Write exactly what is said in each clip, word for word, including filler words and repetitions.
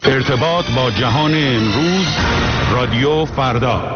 ارتباط با جهان امروز، رادیو فردا.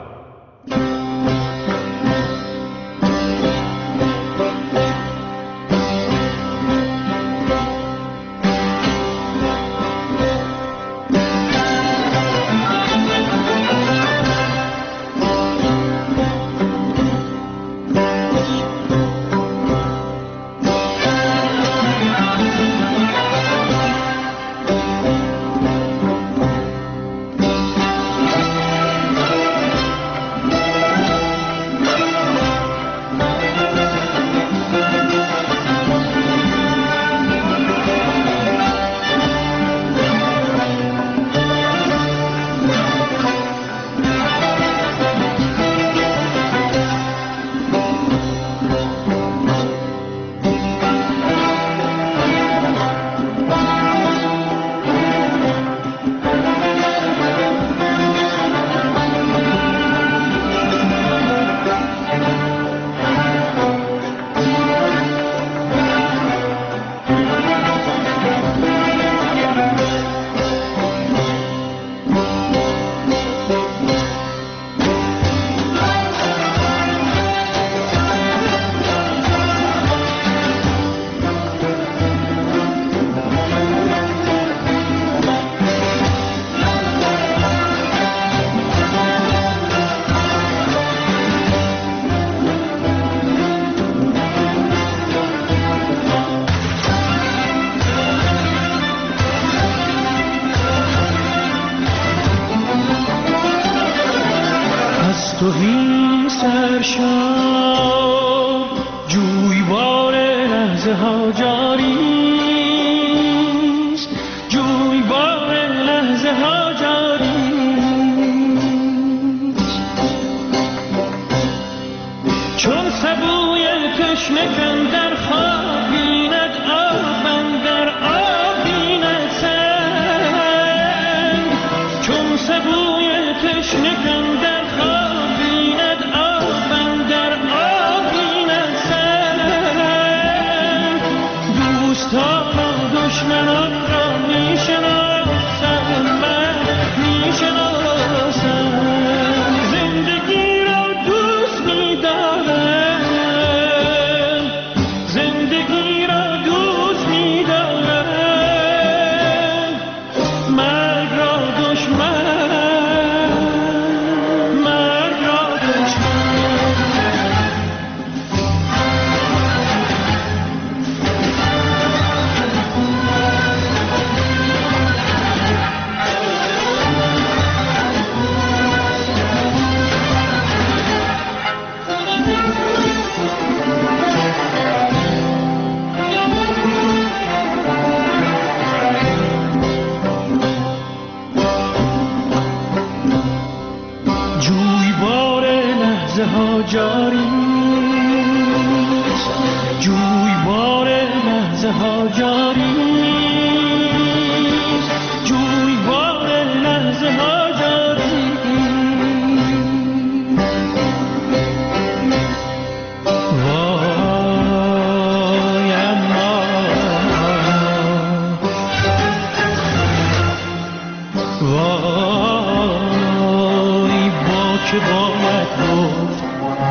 توهی سرشار جویبار لحظه ها جاریست، جویبار لحظه ها جاریست. چون سبوی تشنه کندر خواب بیند آب اندر آب بیند سنگ. چون سبوی تشنه کندر خواب دشمنان را میشناسم، من میشناسم. زندگی را دوست می‌دارم، زندگی را دوست می‌دارم. مرگ را دشمن، مرگ را دشمن. ها جاریست، جویبار لحظه ها جاریست، جویبار لحظه ها جاریست. وای اما وای با که باید گفت،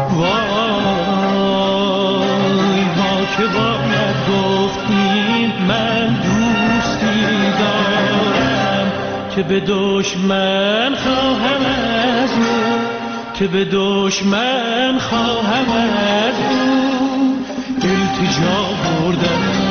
وای با که باید گفت این من دوستی دارم که به دشمن خواهم از او، که به دشمن خواهم از او التجا بردم.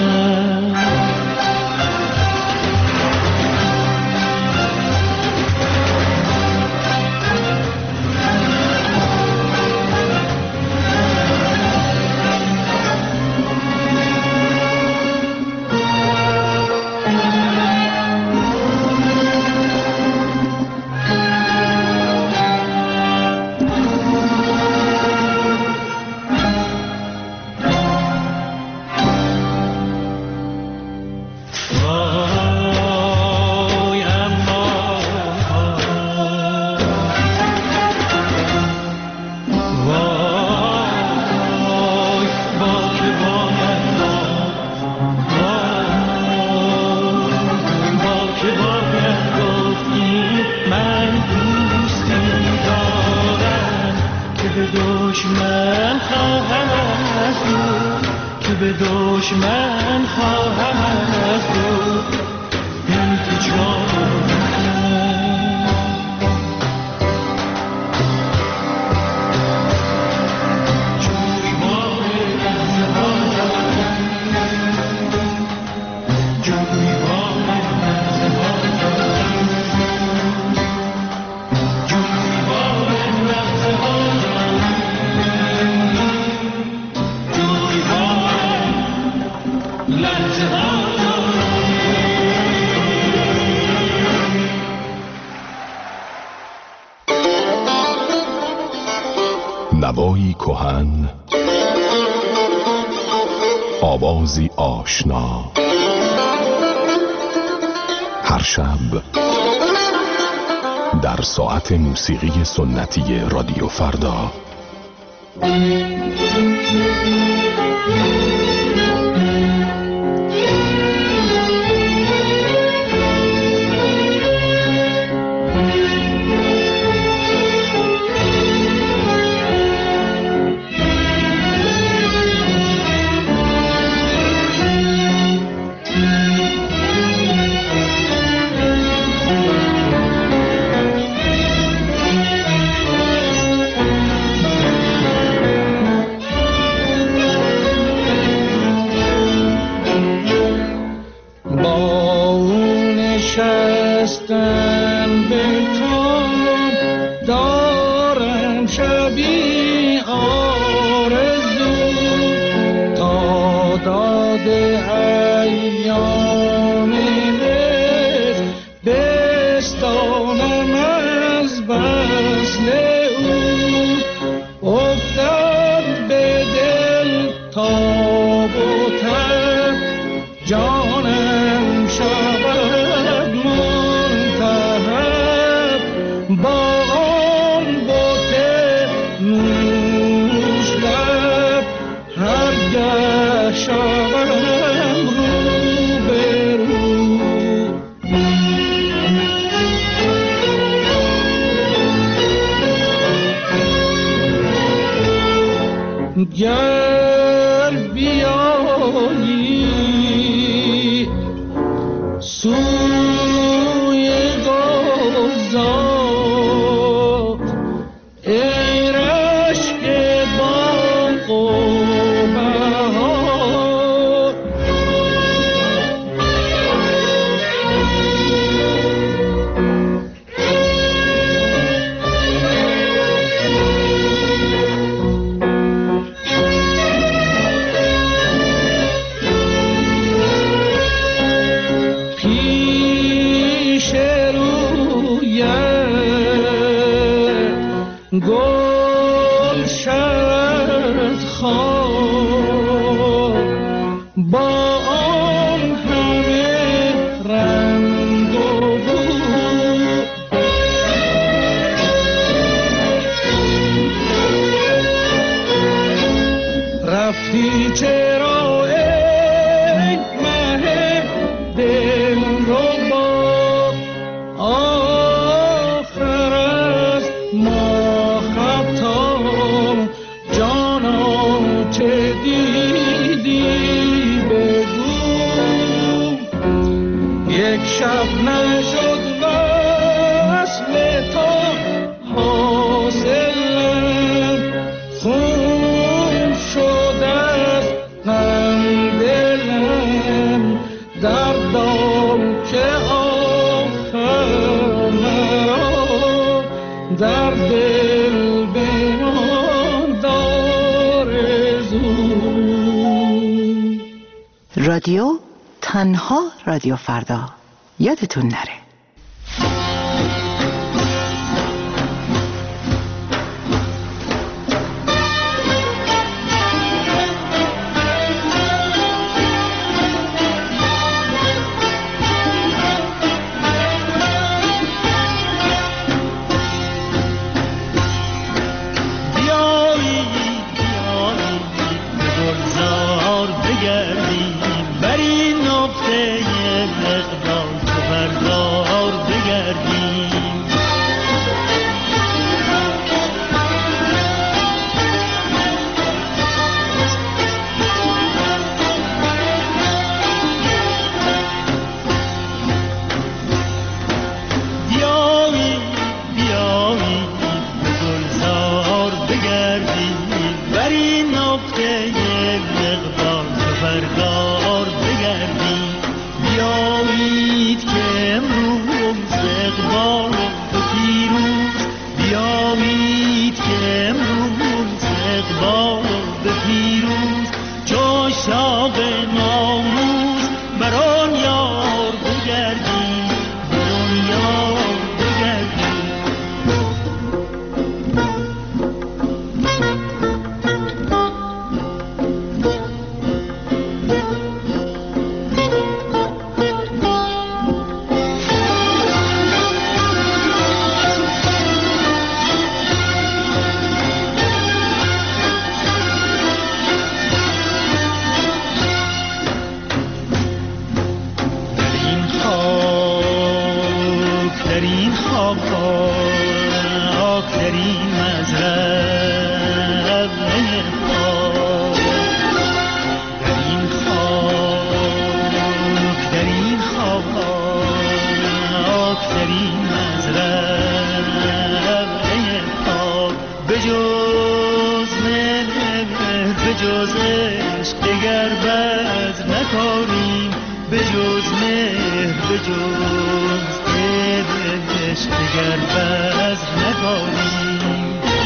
دشمن خواهد بود، که به دشمن خواهد بود التجا. نوایی کهن، آوازی آشنا، هر شب در ساعت موسیقی سنتی رادیو فردا. گر بیایی سوی گلزار، ای رشک باغ و بهار، گل شد خواب با آن همه رنگ و بو، رفتی چرا ای مه دلربا، آخر از ما چه دیدی بگو، یک شب نشد وصل تو حاصلم، خون شد از غم دلم، دردم که آخر مرا در دل بمان دار. رادیو تنها رادیو فردا، یادتون نره. خواب در این مزرعه خواب، در این خواب در این خواب در این مزرعه خواب، بجز مهر بجز عشق دگر بذر نکاریم، بجز مهر بجز عشق دگر بذر نکاریم.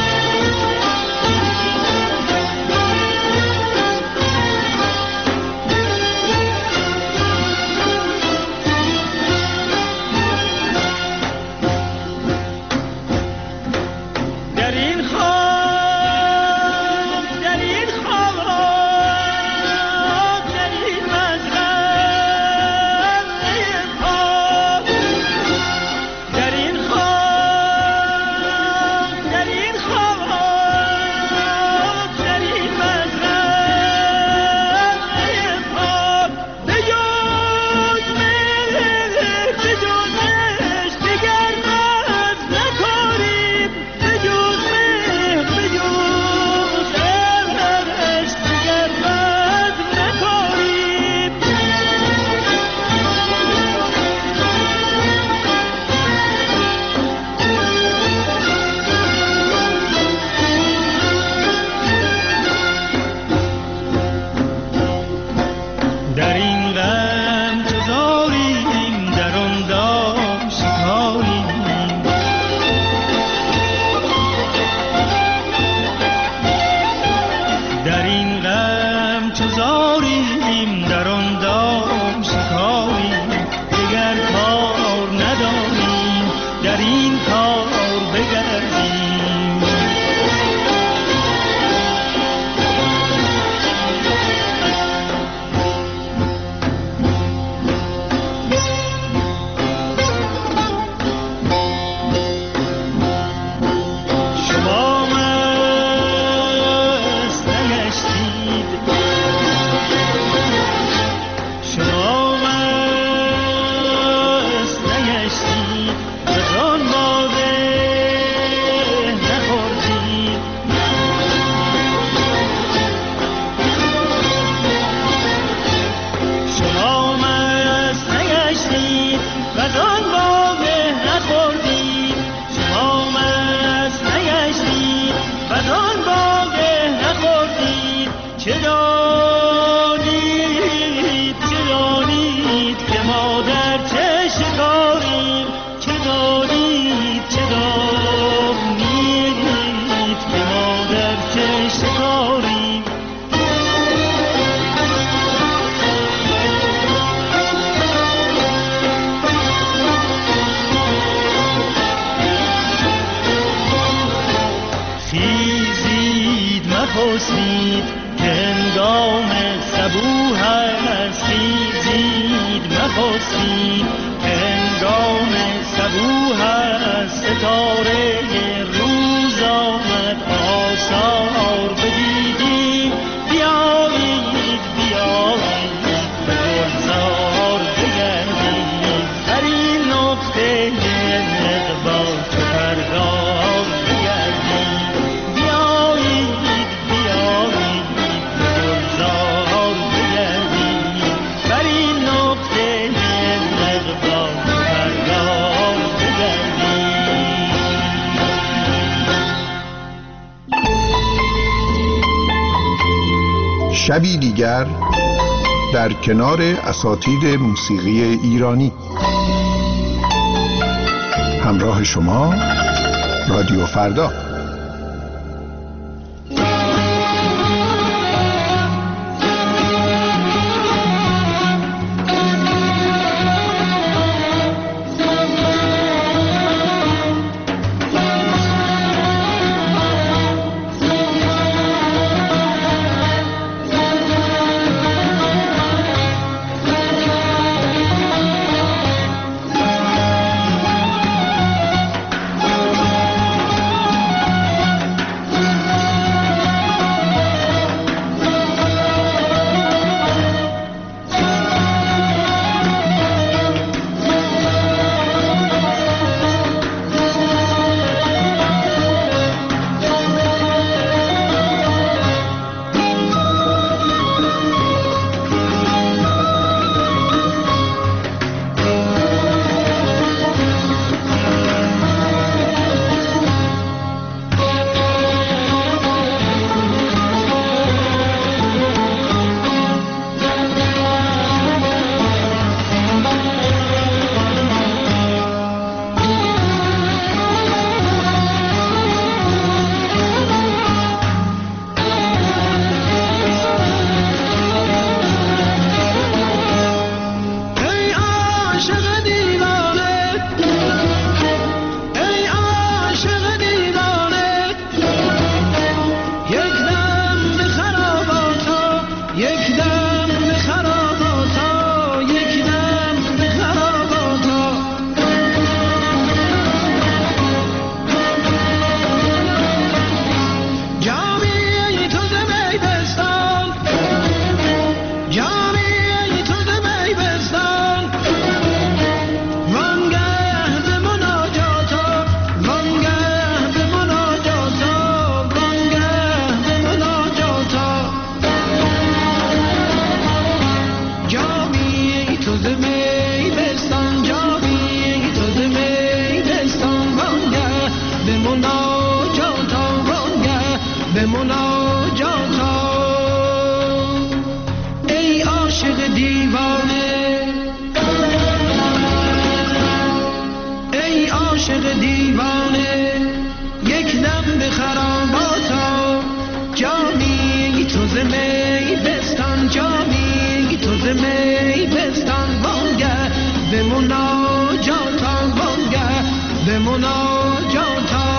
خورشید که هنگام صبوح است، خیزید مخسبید که هنگام صبوح است. ستاره روز آمد آثار بدیدیم، بیایید بیایید به گلزار بگردیم، در این نقطه اقبال چو پرگار بگردیم، بیایید بیایید به گلزار بگردیم، در این نقطه اقبال چو پرگار بگردیم. شبی دیگر در کنار اساتید موسیقی ایرانی، همراه شما رادیو فردا. عاشق دیوانه یک دم به خراباتا جامی تو ز می بستان جامی تو ز می بستان وانگه به مناجاتان وانگه به مناجاتان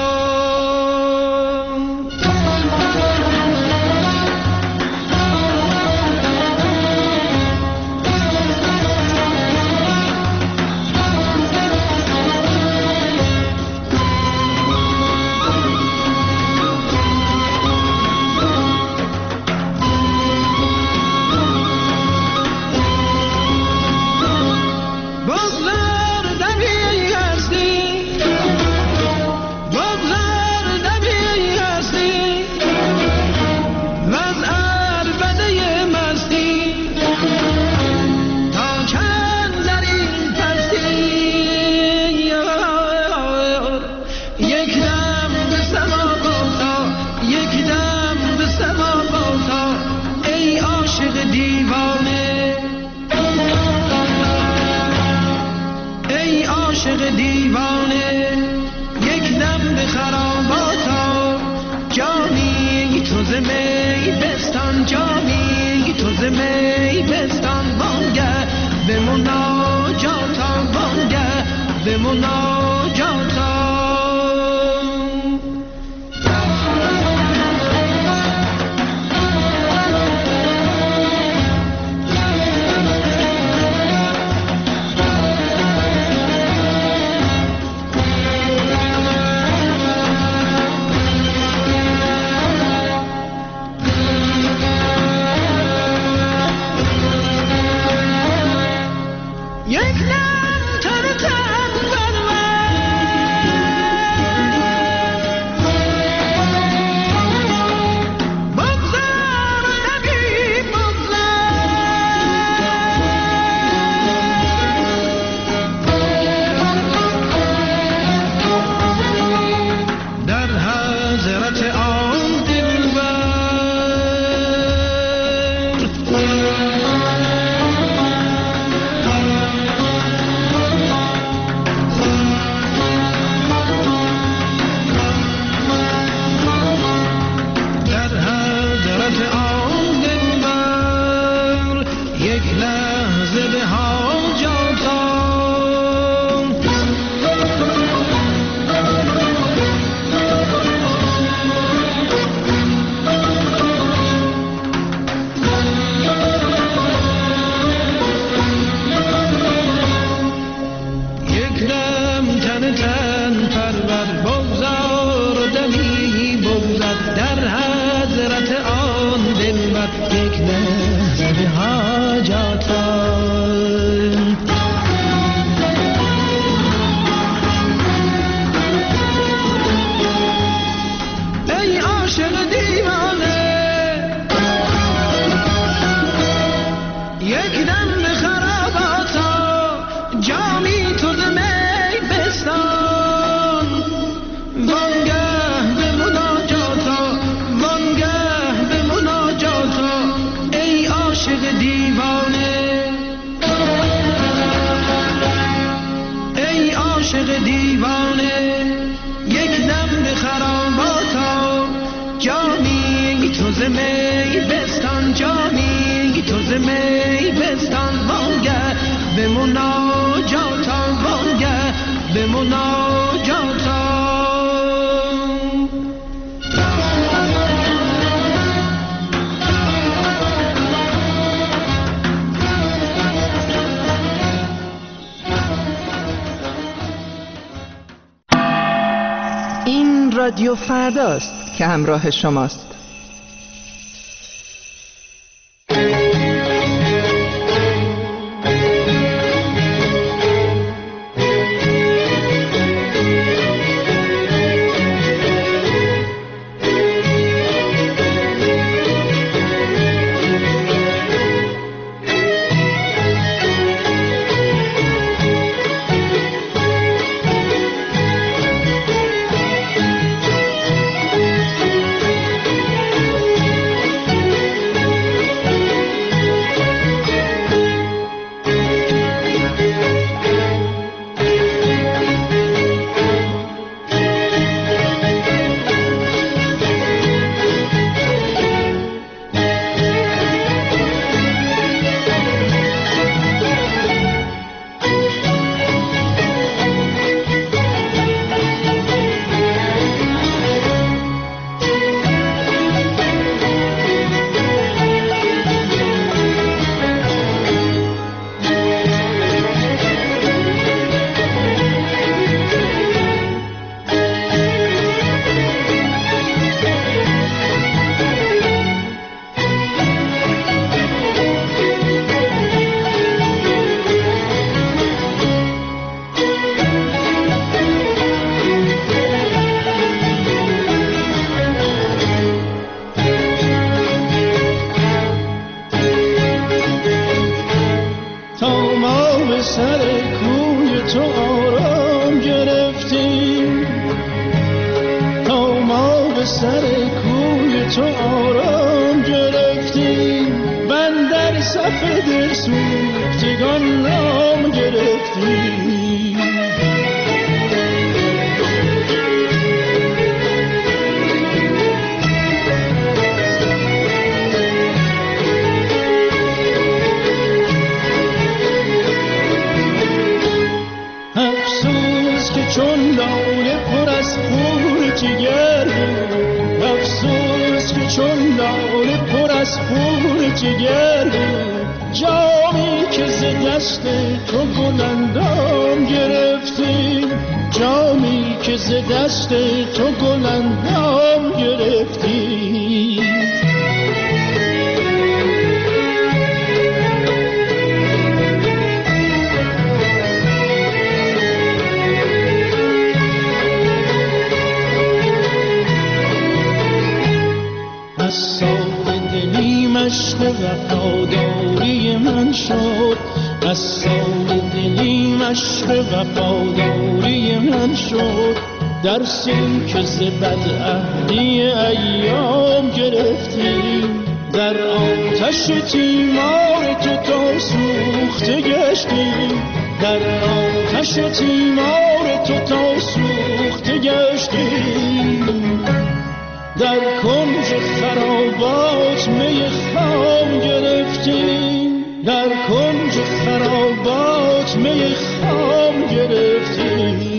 این رادیو فرداست که همراه شماست. سر کوی تو آرام گرفتیم من در صف دل سوختگان نام گرفتیم افسوس که چون لاله پر از خون جگر بود افسوس که چون لاله پر از خون جگر بود جامی که ز دست تو گلندام گرفتیم جامی که ز دست تو گلندام گرفتیم از سال دلی مشق وفاداری من شد از سال دلی مشق وفاداری من شد درسی که ز بدعهدی ایام گرفتیم در آتش تیمار تو تا سوخته گشتیم در آتش تیمار تو تا سوخته گشتیم در کنج خرابات می خام گرفتیم در کنج خرابات می خام گرفتیم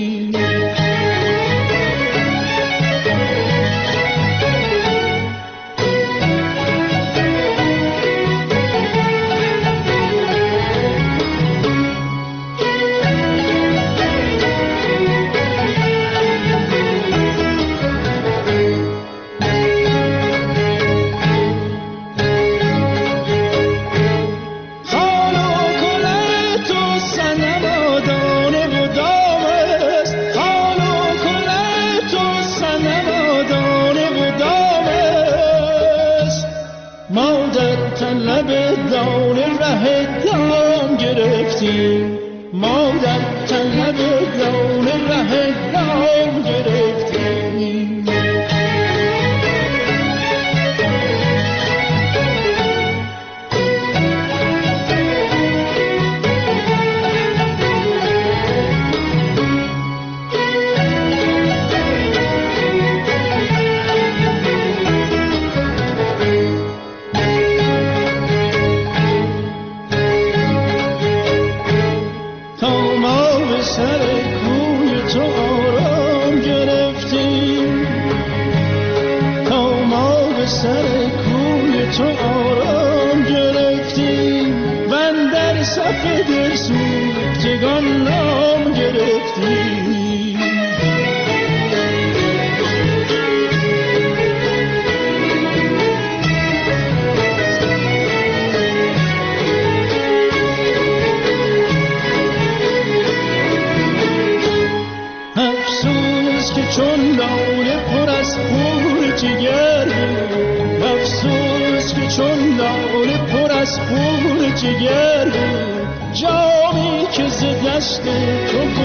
ما در طلب دان ره دام گرفتیم جگر جامی که ز دست تو